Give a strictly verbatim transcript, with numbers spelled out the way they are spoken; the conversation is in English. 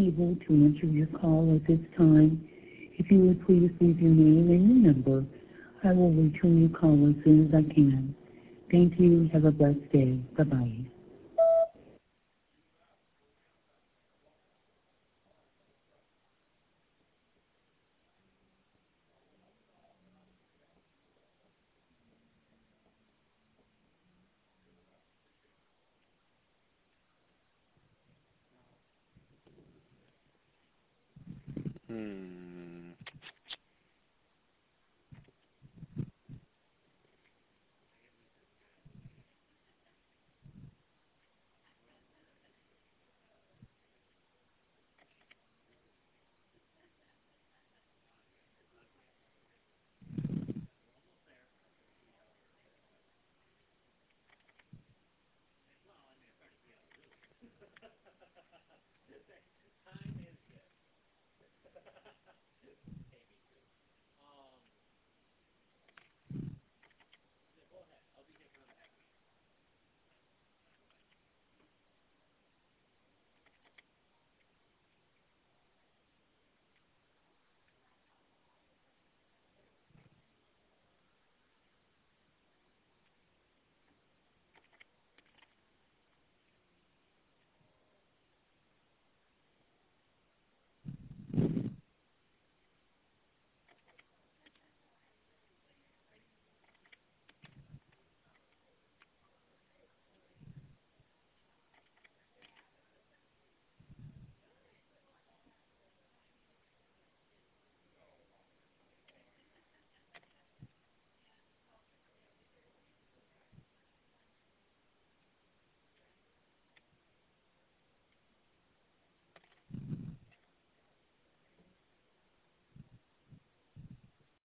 unable to answer your call at this time. If you would please leave your name and your number, I will return your call as soon as I can. Thank you. Have a blessed day. Bye-bye. Hmm.